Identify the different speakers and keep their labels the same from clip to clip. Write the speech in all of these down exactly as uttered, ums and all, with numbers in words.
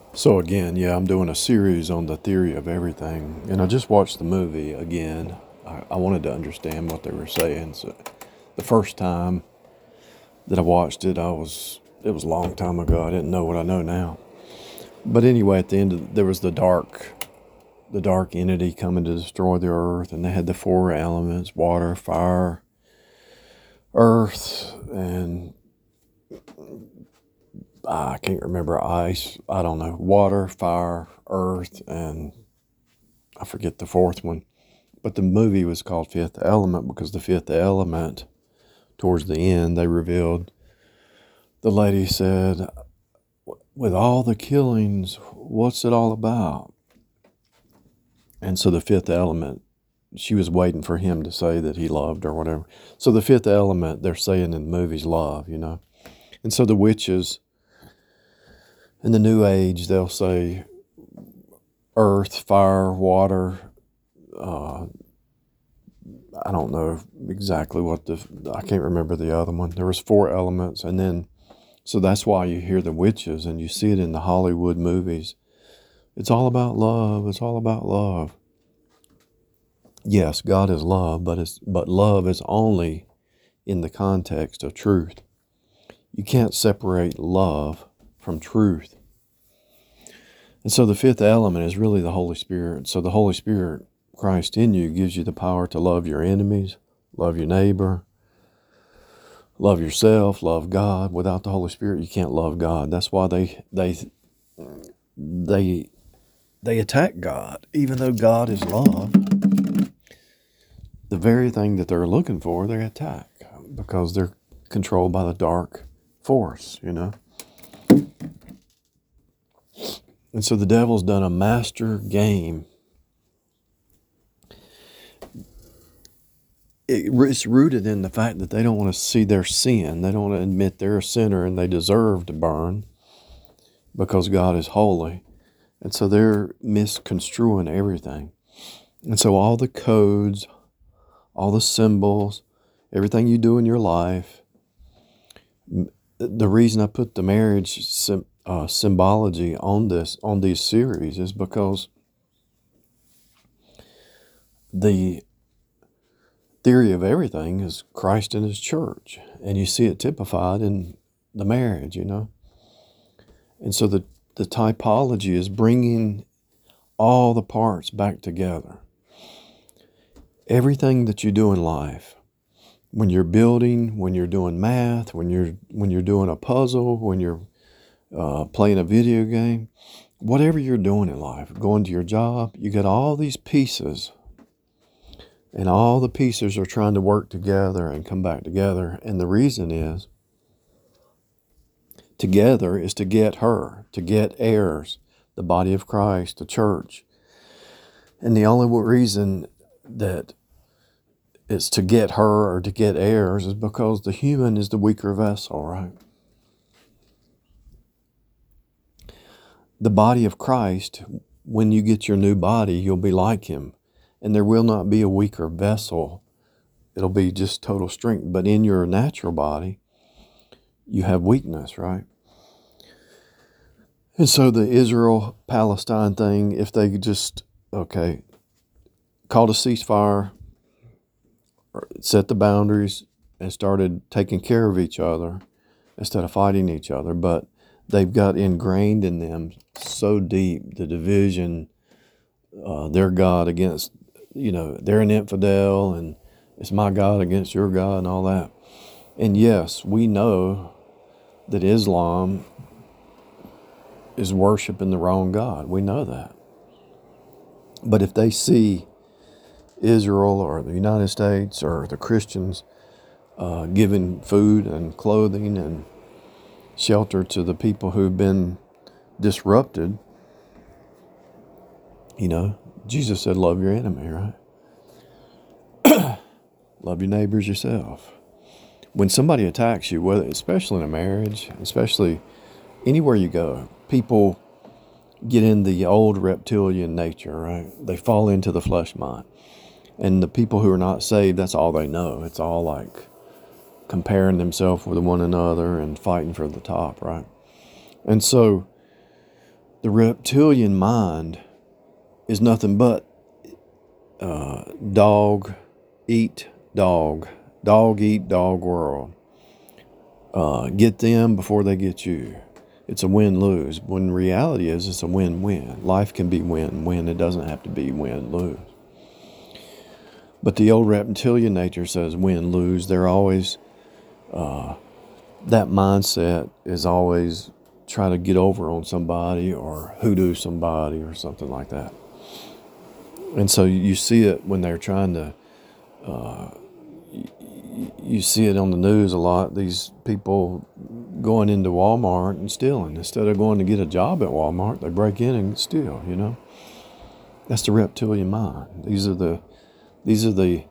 Speaker 1: So again, yeah, I'm doing a series on the theory of everything, and I just watched the movie again. I, I wanted to understand what they were saying. So the first time that I watched it, I was it was a long time ago. I didn't know what I know now. But anyway, at the end, of, there was the dark, the dark entity coming to destroy the earth, and they had the four elements: water, fire, earth, and I can't remember ice. I don't know. Water, fire, earth, and I forget the fourth one. But the movie was called Fifth Element because the fifth element, towards the end, they revealed, the lady said, with all the killings, what's it all about? And so the fifth element, she was waiting for him to say that he loved or whatever. So the fifth element, they're saying in the movies, love, you know. And so the witches in the New Age, they'll say earth, fire, water, uh, I don't know exactly what the, I can't remember the other one. There was four elements, and then, so that's why you hear the witches and you see it in the Hollywood movies. It's all about love. It's all about love. Yes, God is love, but it's, but love is only in the context of truth. You can't separate love from truth. And so the fifth element is really the Holy Spirit. So the Holy Spirit, Christ in you, gives you the power to love your enemies, love your neighbor, love yourself, love God. Without the Holy Spirit, you can't love God. That's why they they they they attack God, even though God is love. The very thing that they're looking for, they attack because they're controlled by the dark force, you know. And so the devil's done a master game. It's rooted in the fact that they don't want to see their sin. They don't want to admit they're a sinner and they deserve to burn because God is holy. And so they're misconstruing everything. And so all the codes, all the symbols, everything you do in your life, the reason I put the marriage sim, uh, symbology on this, on these series, is because the theory of everything is Christ and his church. And you see it typified in the marriage, you know. And so the, the typology is bringing all the parts back together. Everything that you do in life, when you're building, when you're doing math, when you're when you're doing a puzzle, when you're uh, playing a video game, whatever you're doing in life, going to your job, you get all these pieces, and all the pieces are trying to work together and come back together. And the reason is, together is to get her, to get heirs, the body of Christ, the church. And the only reason that it's to get her or to get heirs is because the human is the weaker vessel, right? The body of Christ, when you get your new body, you'll be like him. And there will not be a weaker vessel. It'll be just total strength. But in your natural body, you have weakness, right? And so the Israel-Palestine thing, if they just, okay, called a ceasefire, set the boundaries, and started taking care of each other instead of fighting each other. But they've got ingrained in them so deep the division, uh, their God against, you know, they're an infidel and it's my God against your God and all that. And yes, we know that Islam is worshiping the wrong God. We know that. But if they see Israel or the United States or the Christians uh, giving food and clothing and shelter to the people who've been disrupted, you know, Jesus said, love your enemy, right? Love your neighbors yourself. When somebody attacks you, whether, especially in a marriage, especially anywhere you go, people get in the old reptilian nature, right? They fall into the flesh mind. And the people who are not saved, that's all they know. It's all like comparing themselves with one another and fighting for the top, right? And so The reptilian mind is nothing but uh, dog eat dog, dog eat dog world. Uh, get them before they get you. It's a win-lose. When reality is, it's a win-win. Life can be win-win. It doesn't have to be win-lose. But the old reptilian nature says win-lose. They're always, uh, that mindset is always try to get over on somebody or hoodoo somebody or something like that. And so you see it when they're trying to, uh, you, you see it on the news a lot, these people going into Walmart and stealing. Instead of going to get a job at Walmart, they break in and steal, you know. That's the reptilian mind. These are the, these are the,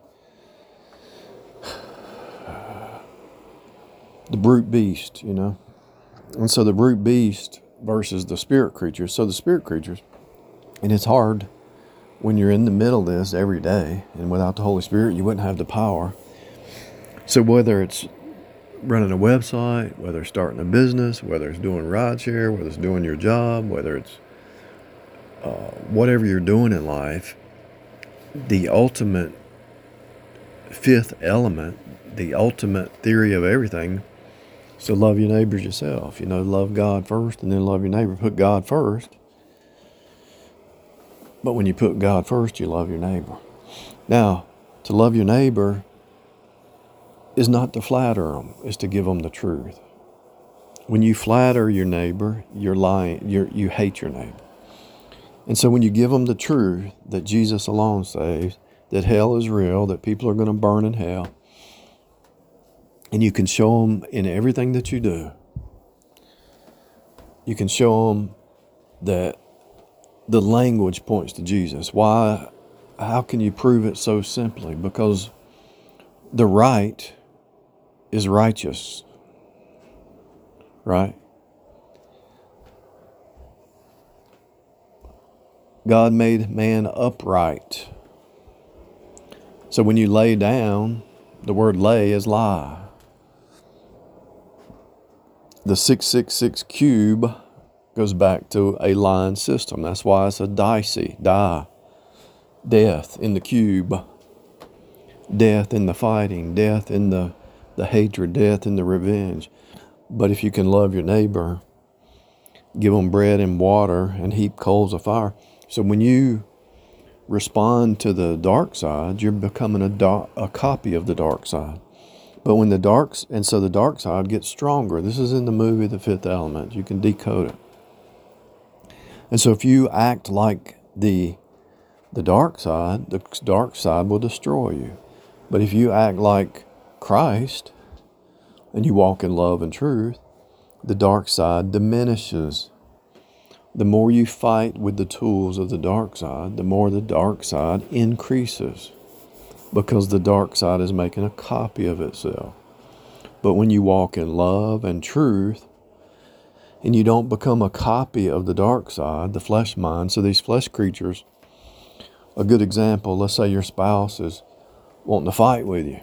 Speaker 1: the brute beast, you know. And so the brute beast versus the spirit creatures. So the spirit creatures, and it's hard when you're in the middle of this every day, and without the Holy Spirit, you wouldn't have the power. So whether it's running a website, whether it's starting a business, whether it's doing rideshare, whether it's doing your job, whether it's uh, whatever you're doing in life, the ultimate fifth element, the ultimate theory of everything, so love your neighbors yourself. You know, love God first and then love your neighbor. Put God first. But when you put God first, you love your neighbor. Now, to love your neighbor is not to flatter them, it's to give them the truth. When you flatter your neighbor, you're lying, you're, you hate your neighbor. And so when you give them the truth that Jesus alone saves, that hell is real, that people are going to burn in hell, and you can show them in everything that you do, you can show them that the language points to Jesus. Why? How can you prove it so simply? Because the right is righteous, right? God made man upright. So when you lay down, the word lay is lie. The six six six cube goes back to a line system. That's why it's a dicey, die, death in the cube, death in the fighting, death in the, the hatred, death in the revenge. But if you can love your neighbor, give them bread and water and heap coals of fire. So when you respond to the dark side, you're becoming a, dark, a copy of the dark side. But when the dark, and so the dark side gets stronger. This is in the movie, The Fifth Element. You can decode it. And so if you act like the, the dark side, the dark side will destroy you. But if you act like Christ and you walk in love and truth, the dark side diminishes. The more you fight with the tools of the dark side, the more the dark side increases, because the dark side is making a copy of itself. But when you walk in love and truth, and you don't become a copy of the dark side, the flesh mind, so these flesh creatures, a good example, let's say your spouse is wanting to fight with you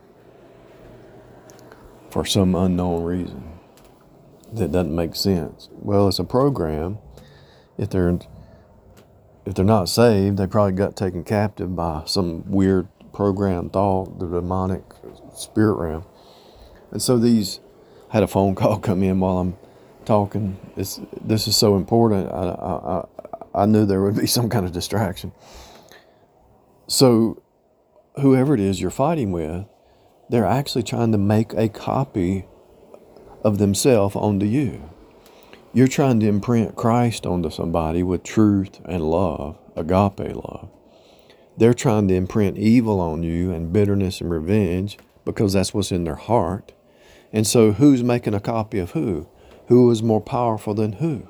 Speaker 1: for some unknown reason that doesn't make sense. Well, it's a program. If they're if they're not saved, they probably got taken captive by some weird program thought, the demonic spirit realm. And so these, had a phone call come in while I'm talking. It's, this is so important. I, I, I knew there would be some kind of distraction. So whoever it is you're fighting with, they're actually trying to make a copy of themselves onto you. You're trying to imprint Christ onto somebody with truth and love, agape love. They're trying to imprint evil on you and bitterness and revenge because that's what's in their heart. And so who's making a copy of who? Who is more powerful than who?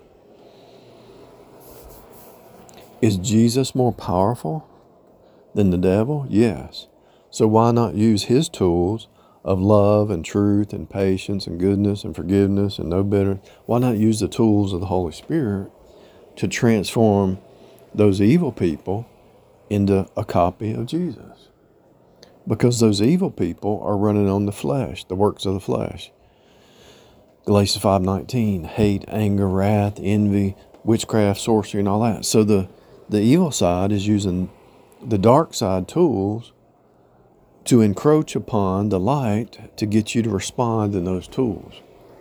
Speaker 1: Is Jesus more powerful than the devil? Yes. So why not use his tools of love and truth and patience and goodness and forgiveness and no bitterness? Why not use the tools of the Holy Spirit to transform those evil people into a copy of Jesus? Because those evil people are running on the flesh, the works of the flesh. Galatians five nineteen, hate, anger, wrath, envy, witchcraft, sorcery, and all that. So the, the evil side is using the dark side tools to encroach upon the light to get you to respond in those tools.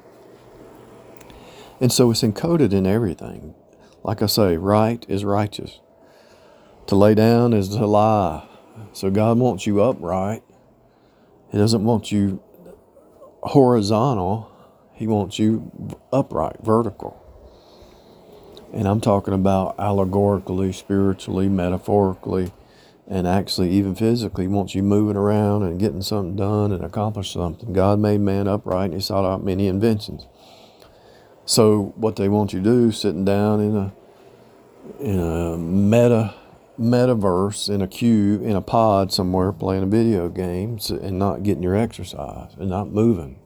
Speaker 1: And so it's encoded in everything. Like I say, right is righteous. To lay down is to lie. So God wants you upright. He doesn't want you horizontal. He wants you upright, vertical. And I'm talking about allegorically, spiritually, metaphorically, and actually even physically. He wants you moving around and getting something done and accomplish something. God made man upright, and he sought out many inventions. So what they want you to do, sitting down in a in a meta metaverse, in a cube, in a pod somewhere, playing a video game, and not getting your exercise and not moving.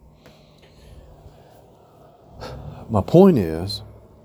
Speaker 1: My point is,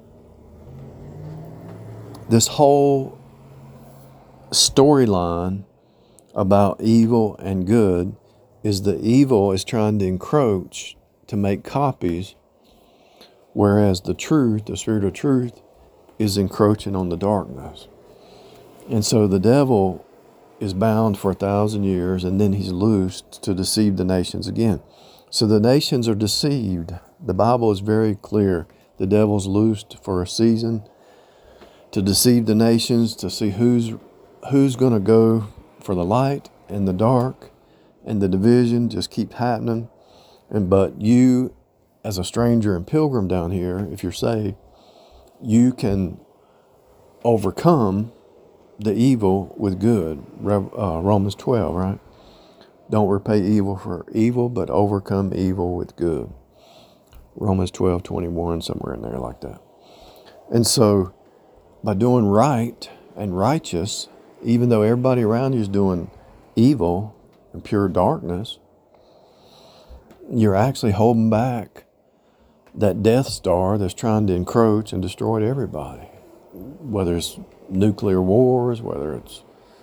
Speaker 1: this whole storyline about evil and good is the evil is trying to encroach to make copies, whereas the truth, the spirit of truth, is encroaching on the darkness. And so the devil is bound for a thousand years, and then he's loosed to deceive the nations again. So the nations are deceived. The Bible is very clear. The devil's loosed for a season to deceive the nations, to see who's who's going to go for the light and the dark, and the division just keeps happening. And but you, as a stranger and pilgrim down here, if you're saved, you can overcome the evil with good. Uh, Romans twelve, right? Don't repay evil for evil, but overcome evil with good. Romans twelve twenty-one, somewhere in there like that. And so, by doing right and righteous, even though everybody around you is doing evil and pure darkness, you're actually holding back that Death Star that's trying to encroach and destroy everybody. Whether it's nuclear wars, whether it's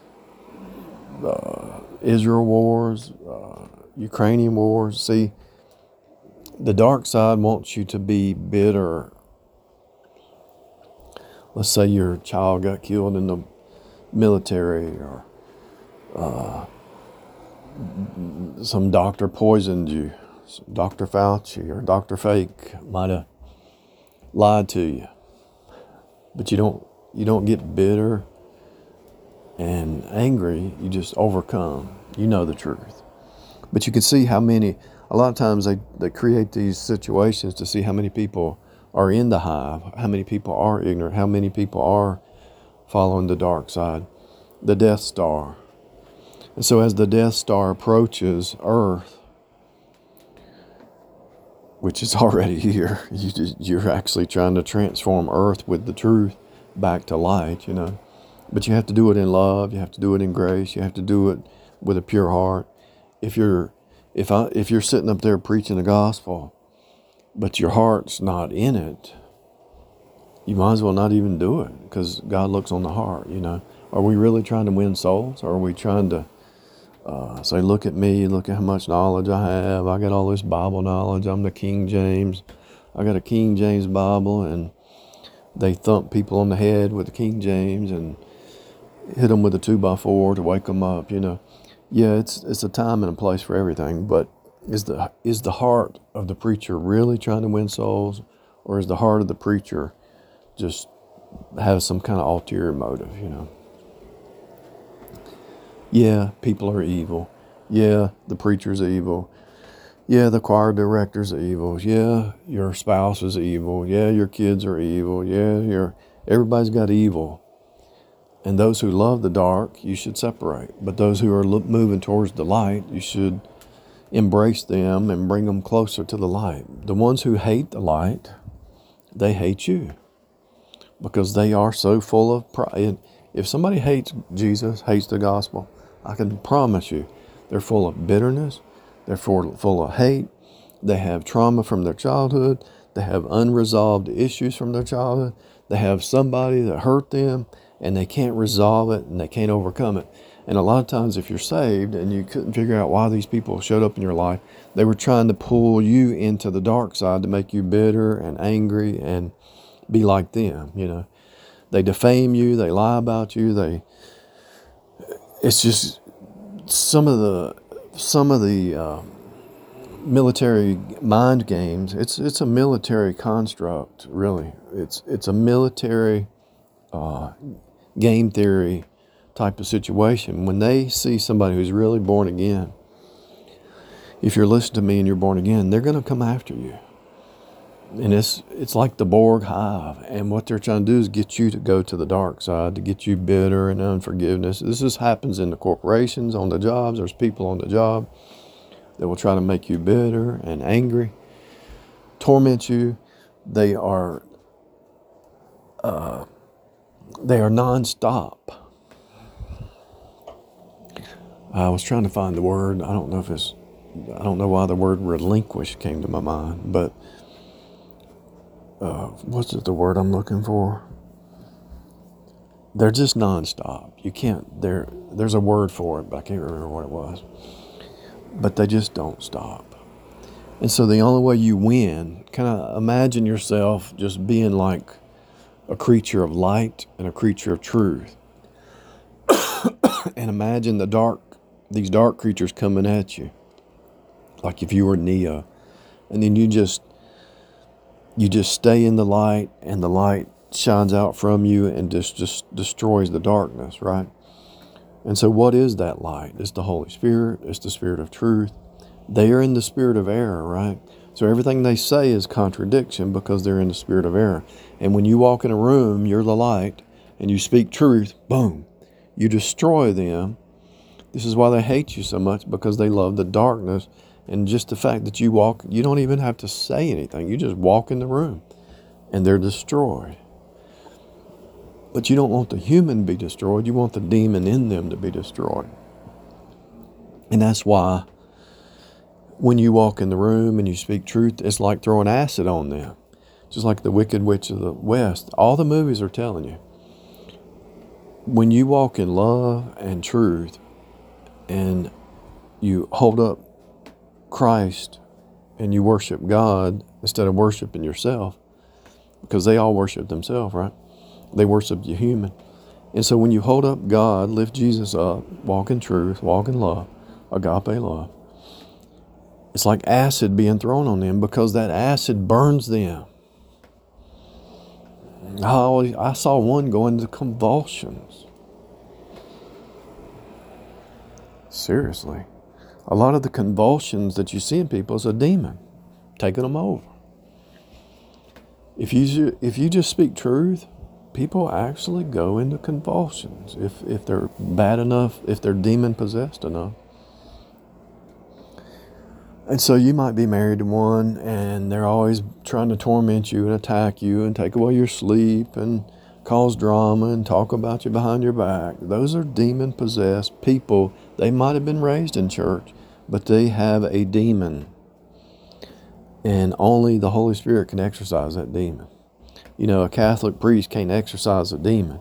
Speaker 1: uh, Israel wars, uh, Ukrainian wars. See, the dark side wants you to be bitter. Let's say your child got killed in the military, or uh, some doctor poisoned you. Doctor Fauci or Doctor Fake might have lied to you. But you don't you don't get bitter and angry. You just overcome. You know the truth. But you can see how many, a lot of times they, they create these situations to see how many people are in the hive, how many people are ignorant, how many people are following the dark side, the Death Star. And so as the Death Star approaches Earth, which is already here, you just, you're actually trying to transform Earth with the truth back to light, you know. But you have to do it in love. You have to do it in grace. You have to do it with a pure heart. If you're, if I, if you're sitting up there preaching the gospel, but your heart's not in it, you might as well not even do it, because God looks on the heart, you know. Are we really trying to win souls? Or are we trying to uh, say, look at me, look at how much knowledge I have. I got all this Bible knowledge. I'm the King James. I got a King James Bible, and they thump people on the head with the King James and hit them with a two by four to wake them up, you know. Yeah, it's it's a time and a place for everything, but is the is the heart of the preacher really trying to win souls, or is the heart of the preacher just have some kind of ulterior motive, you know? Yeah, people are evil. Yeah, the preacher's evil. Yeah, the choir director's evil. Yeah, your spouse is evil. Yeah, your kids are evil. Yeah, your everybody's got evil. And those who love the dark, you should separate. But those who are lo- moving towards the light, you should embrace them and bring them closer to the light. The ones who hate the light, they hate you, because they are so full of pride. If somebody hates Jesus, hates the gospel, I can promise you, they're full of bitterness. They're full, full of hate. They have trauma from their childhood. They have unresolved issues from their childhood. They have somebody that hurt them, and they can't resolve it, and they can't overcome it. And a lot of times, if you're saved and you couldn't figure out why these people showed up in your life, they were trying to pull you into the dark side to make you bitter and angry and be like them, you know. They defame you, they lie about you, they it's just some of the some of the uh, military mind games. It's it's a military construct, really. It's it's a military uh, game theory type of situation. When they see somebody who's really born again, if you're listening to me and you're born again, they're going to come after you. And it's it's like the Borg hive. And what they're trying to do is get you to go to the dark side, to get you bitter and unforgiveness. This just happens in the corporations, on the jobs. There's people on the job that will try to make you bitter and angry, torment you. They are uh, they are nonstop. I was trying to find the word. I don't know if it's, I don't know why the word relinquish came to my mind, but uh, what's it, the word I'm looking for? They're just nonstop. You can't, there, there's a word for it, but I can't remember what it was. But they just don't stop. And so the only way you win, kind of imagine yourself just being like a creature of light and a creature of truth. And imagine the dark, these dark creatures coming at you, like if you were Neo, and then you just you just stay in the light, and the light shines out from you and just just destroys the darkness, right? And so what is that light? It's the Holy Spirit. It's the Spirit of truth. They are in the spirit of error, right? So everything they say is contradiction because they're in the spirit of error. And when you walk in a room, you're the light, and you speak truth, boom, you destroy them. This is why they hate you so much, because they love the darkness. And just the fact that you walk, you don't even have to say anything. You just walk in the room and they're destroyed. But you don't want the human to be destroyed. You want the demon in them to be destroyed. And that's why when you walk in the room and you speak truth, it's like throwing acid on them. Just like the Wicked Witch of the West. All the movies are telling you. When you walk in love and truth, and you hold up Christ and you worship God instead of worshiping yourself, because they all worship themselves, right? They worship the human. And so when you hold up God, lift Jesus up, walk in truth, walk in love, agape love, it's like acid being thrown on them, because that acid burns them. I, always, I saw one go into convulsions. Seriously. A lot of the convulsions that you see in people is a demon taking them over. If you if you just speak truth, people actually go into convulsions if if they're bad enough, if they're demon possessed enough. And so you might be married to one, and they're always trying to torment you and attack you and take away your sleep and cause drama and talk about you behind your back. Those are demon-possessed people. They might have been raised in church, but they have a demon. And only the Holy Spirit can exorcise that demon. You know, a Catholic priest can't exorcise a demon.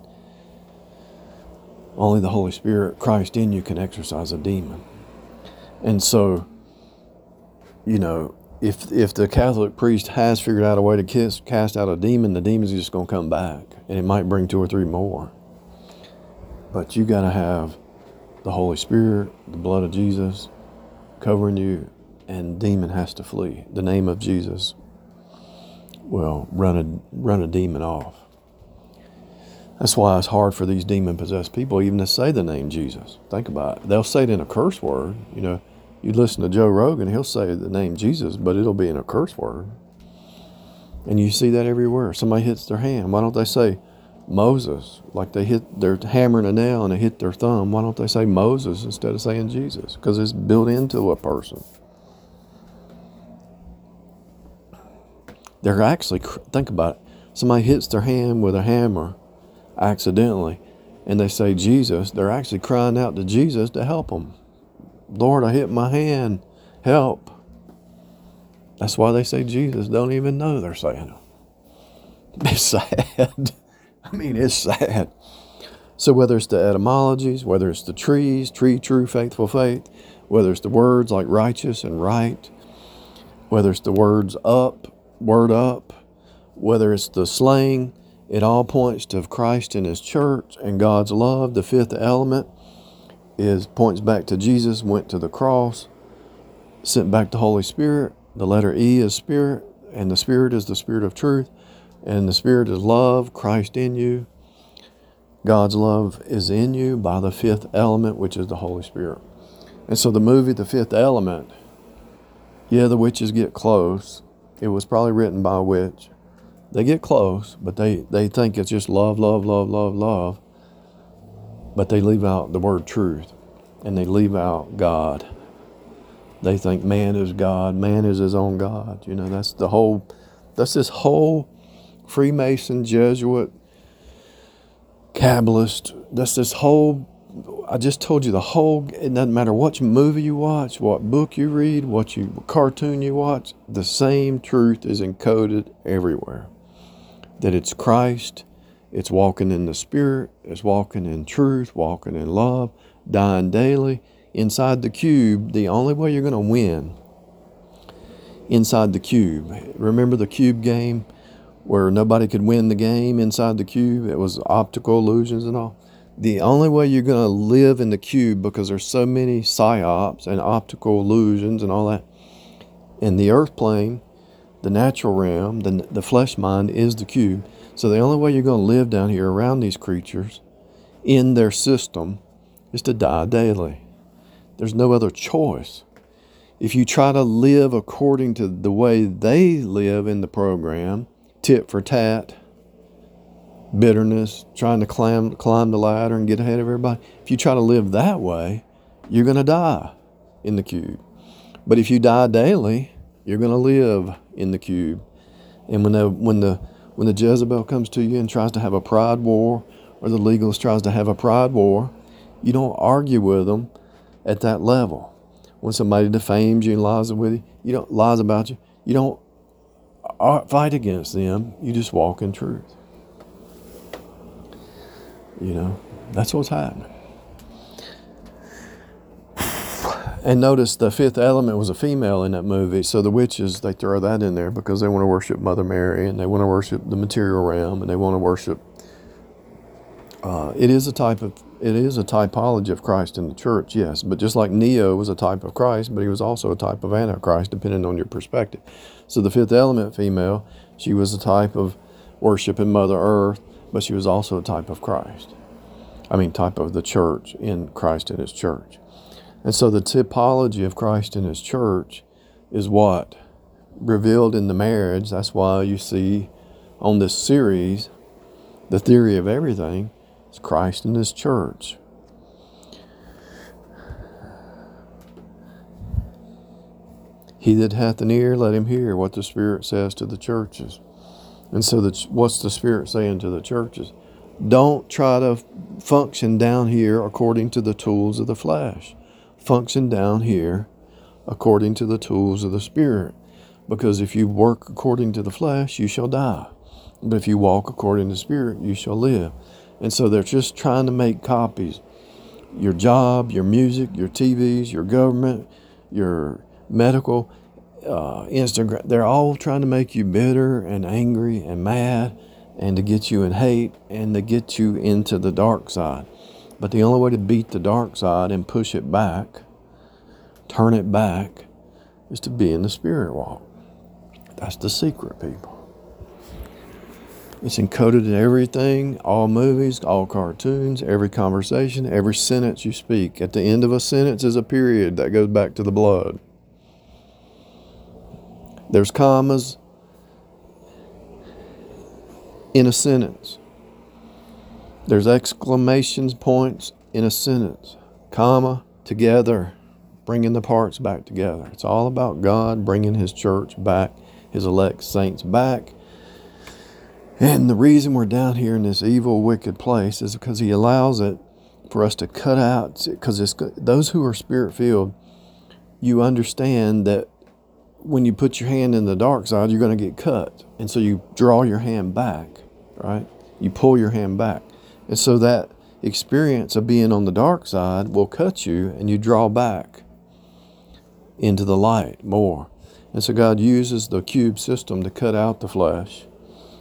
Speaker 1: Only the Holy Spirit, Christ in you, can exorcise a demon. And so, you know, if if the Catholic priest has figured out a way to kiss, cast out a demon, the demon's just going to come back. And it might bring two or three more. But you got to have the Holy Spirit, the blood of Jesus covering you, and demon has to flee. The name of Jesus will run a, run a demon off. That's why it's hard for these demon-possessed people even to say the name Jesus. Think about it. They'll say it in a curse word. You know, you listen to Joe Rogan, he'll say the name Jesus, but it'll be in a curse word. And you see that everywhere. Somebody hits their hand. Why don't they say Moses? Like they hit, they're hammering a nail and they hit their thumb. Why don't they say Moses instead of saying Jesus? Because it's built into a person. They're actually, think about it. Somebody hits their hand with a hammer accidentally and they say Jesus. They're actually crying out to Jesus to help them. Lord, I hit my hand. Help. That's why they say Jesus. Don't even know they're saying it. It's sad. I mean, it's sad. So whether it's the etymologies, whether it's the trees, tree, true, faithful, faith, whether it's the words like righteous and right, whether it's the words up, word up, whether it's the slaying, it all points to Christ and his church and God's love. The fifth element is points back to Jesus, went to the cross, sent back the Holy Spirit. The letter E is spirit, and the Spirit is the Spirit of truth, and the Spirit is love, Christ in you. God's love is in you by the fifth element, which is the Holy Spirit. And so the movie, The Fifth Element, yeah, the witches get close. It was probably written by a witch. They get close, but they, they think it's just love, love, love, love, love. But they leave out the word truth, and they leave out God. They think man is God, man is his own God. You know, that's the whole, that's this whole Freemason, Jesuit, Kabbalist, that's this whole, I just told you the whole, it doesn't matter what movie you watch, what book you read, what you cartoon you watch, the same truth is encoded everywhere. That it's Christ, it's walking in the Spirit, it's walking in truth, walking in love, dying daily. Inside the cube, the only way you're going to win inside the cube. Remember the cube game where nobody could win the game inside the cube? It was optical illusions and all. The only way you're going to live in the cube, because there's so many psyops and optical illusions and all that, in the earth plane, the natural realm, the, the flesh mind is the cube. So the only way you're going to live down here around these creatures in their system is to die daily. There's no other choice. If you try to live according to the way they live in the program, tit for tat, bitterness, trying to climb, climb the ladder and get ahead of everybody, if you try to live that way, you're going to die in the cube. But if you die daily, you're going to live in the cube. And when the, when the, when the Jezebel comes to you and tries to have a pride war, or the legalist tries to have a pride war, you don't argue with them at that level. When somebody defames you and lies with you, you don't lies about you, you don't fight against them. You just walk in truth. You know, that's what's happening. And notice the fifth element was a female in that movie. So the witches, they throw that in there because they want to worship Mother Mary, and they want to worship the material realm, and they want to worship. Uh, it is a type of, it is a typology of Christ in the church, yes. But just like Neo was a type of Christ, but he was also a type of Antichrist, depending on your perspective. So the fifth element female, she was a type of worship in Mother Earth, but she was also a type of Christ. I mean, type of the church in Christ and his church. And so the typology of Christ and his church is what? Revealed in the marriage. That's why you see on this series, the theory of everything is Christ and his church. He that hath an ear, let him hear what the Spirit says to the churches. And so the, what's the Spirit saying to the churches? Don't try to function down here according to the tools of the flesh. Function down here according to the tools of the Spirit. Because if you work according to the flesh, you shall die. But if you walk according to the Spirit, you shall live. And so they're just trying to make copies. Your job, your music, your T Vs, your government, your medical, uh, Instagram, they're all trying to make you bitter and angry and mad, and to get you in hate, and to get you into the dark side. But the only way to beat the dark side and push it back, turn it back, is to be in the Spirit walk. That's the secret, people. It's encoded in everything, all movies, all cartoons, every conversation, every sentence you speak. At the end of a sentence is a period that goes back to the blood. There's commas in a sentence. There's exclamation points in a sentence. Comma, together, bringing the parts back together. It's all about God bringing his church back, his elect saints back. And the reason we're down here in this evil, wicked place is because he allows it for us to cut out, because it's those who are Spirit-filled, you understand that when you put your hand in the dark side, you're going to get cut. And so you draw your hand back, right? You pull your hand back. And so that experience of being on the dark side will cut you, and you draw back into the light more. And so God uses the cube system to cut out the flesh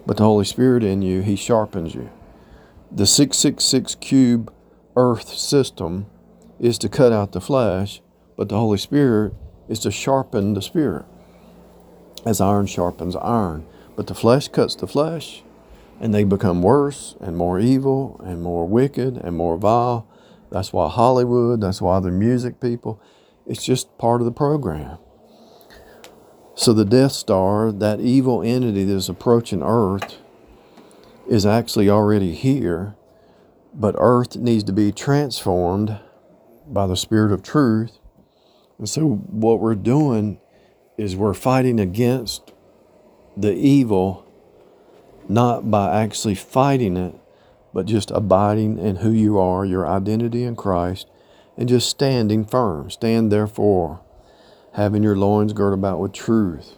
Speaker 1: But the Holy Spirit in you, He sharpens you. The six six six cube earth system is to cut out the flesh, but the Holy Spirit is to sharpen the spirit, as iron sharpens iron. But the flesh cuts the flesh, and they become worse and more evil and more wicked and more vile. That's why Hollywood, that's why the music people, it's just part of the program. So the Death Star, that evil entity that is approaching Earth, is actually already here, but Earth needs to be transformed by the Spirit of truth. And so what we're doing is we're fighting against the evil, not by actually fighting it, but just abiding in who you are, your identity in Christ, and just standing firm. Stand therefore, having your loins girded about with truth.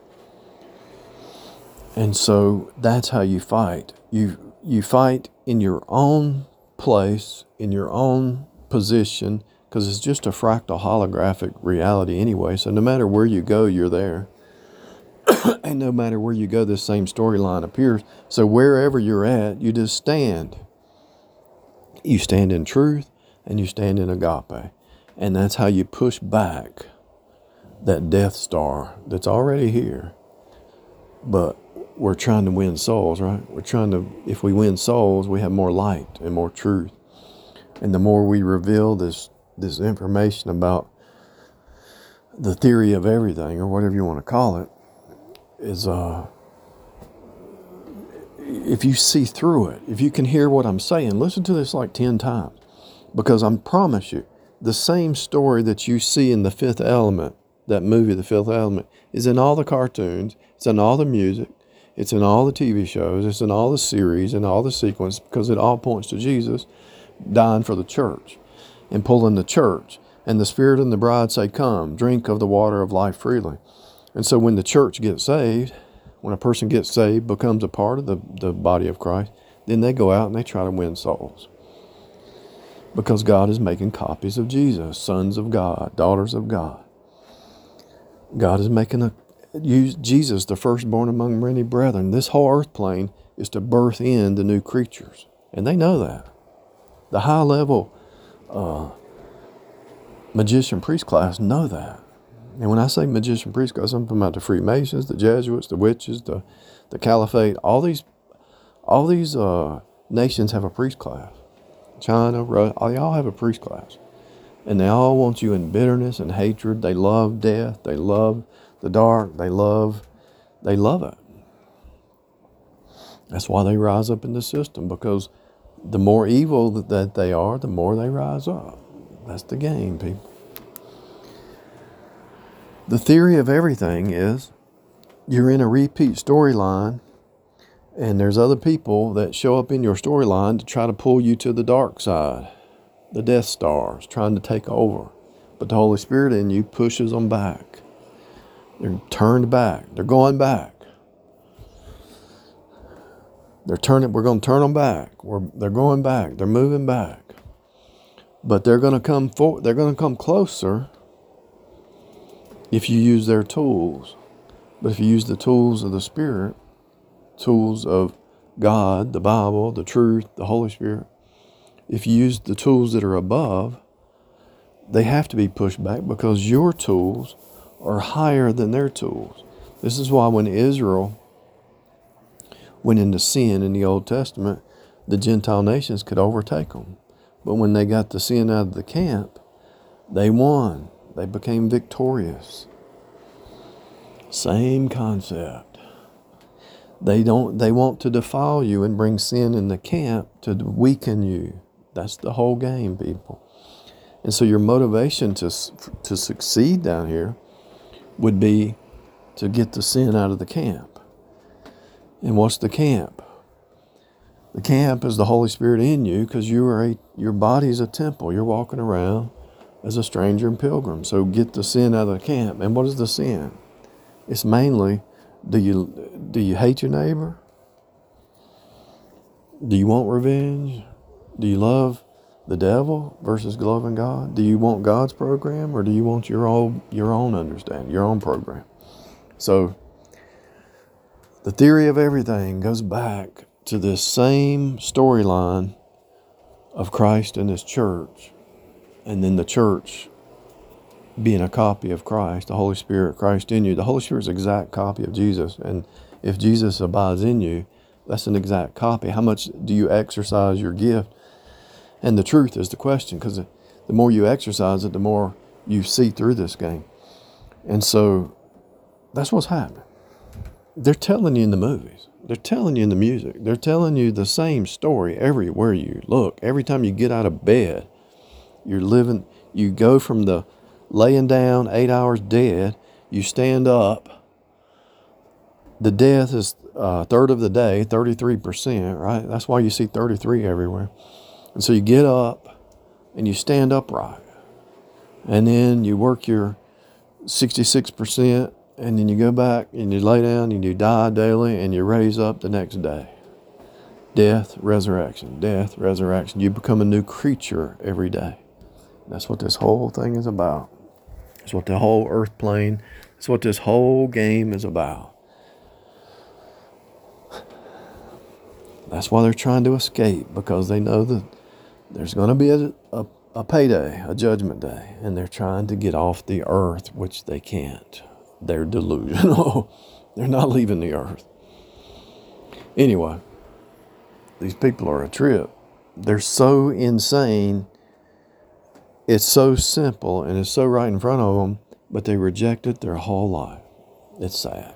Speaker 1: And so that's how you fight. You you fight in your own place, in your own position, because it's just a fractal holographic reality anyway. So no matter where you go, you're there. And no matter where you go, this same storyline appears. So wherever you're at, you just stand. You stand in truth and you stand in agape. And that's how you push back that Death Star that's already here. But we're trying to win souls, right? We're trying to, if we win souls, we have more light and more truth. And the more we reveal this, this information about the theory of everything, or whatever you want to call it, is uh, if you see through it, if you can hear what I'm saying, listen to this like ten times. Because I promise you, the same story that you see in The Fifth Element, that movie, The Fifth Element, is in all the cartoons, it's in all the music, it's in all the T V shows, it's in all the series, and all the sequence, because it all points to Jesus dying for the church and pulling the church. And the Spirit and the bride say, come, drink of the water of life freely. And so when the church gets saved, when a person gets saved, becomes a part of the, the body of Christ, then they go out and they try to win souls. Because God is making copies of Jesus, sons of God, daughters of God. God is making a use Jesus, the firstborn among many brethren. This whole earth plane is to birth in the new creatures. And they know that. The high level uh, magician priest class know that. And when I say magician priest class, I'm talking about the Freemasons, the Jesuits, the witches, the, the Caliphate. All these all these uh, nations have a priest class. China, Russia, they all have a priest class. And they all want you in bitterness and hatred. They love death. They love the dark. They love, they love it. That's why they rise up in the system, because the more evil that they are, the more they rise up. That's the game, people. The theory of everything is you're in a repeat storyline, and there's other people that show up in your storyline to try to pull you to the dark side. The Death Stars trying to take over. But the Holy Spirit in you pushes them back. They're turned back. They're going back. They're turning, we're going to turn them back. We're, they're going back. They're moving back. But they're going to come for, they're going to come closer if you use their tools. But if you use the tools of the Spirit, tools of God, the Bible, the truth, the Holy Spirit, if you use the tools that are above, they have to be pushed back because your tools are higher than their tools. This is why when Israel went into sin in the Old Testament, the Gentile nations could overtake them. But when they got the sin out of the camp, they won. They became victorious. Same concept. They don't. They want to defile you and bring sin in the camp to weaken you. That's the whole game, people. And so your motivation to to succeed down here would be to get the sin out of the camp. And what's the camp? The camp is the Holy Spirit in you, because you are a your body is a temple. You're walking around as a stranger and pilgrim. So get the sin out of the camp. And what is the sin? It's mainly, do you do you hate your neighbor? Do you want revenge? Do you love the devil versus loving God? Do you want God's program, or do you want your own your own understanding, your own program? So The theory of everything goes back to this same storyline of Christ and his church, and then the church being a copy of Christ, the Holy Spirit, Christ in you. The Holy Spirit is an exact copy of Jesus, and if Jesus abides in you, that's an exact copy. How much do you exercise your gift? And the truth is the question, because the more you exercise it, the more you see through this game. And so that's what's happening. They're telling you in the movies. They're telling you in the music. They're telling you the same story everywhere you look. Every time you get out of bed, you're living, you go from the laying down eight hours dead, you stand up. The death is a third of the day, thirty-three percent, right? That's why you see thirty-three everywhere. And so you get up and you stand upright. And then you work your sixty-six percent, and then you go back and you lay down and you die daily and you raise up the next day. Death, resurrection, death, resurrection. You become a new creature every day. That's what this whole thing is about. That's what the whole earth plane, that's what this whole game is about. That's why they're trying to escape, because they know that there's going to be a, a, a payday, a judgment day, and they're trying to get off the earth, which they can't. They're delusional. They're not leaving the earth. Anyway, these people are a trip. They're so insane. It's so simple and it's so right in front of them, but they reject it their whole life. It's sad.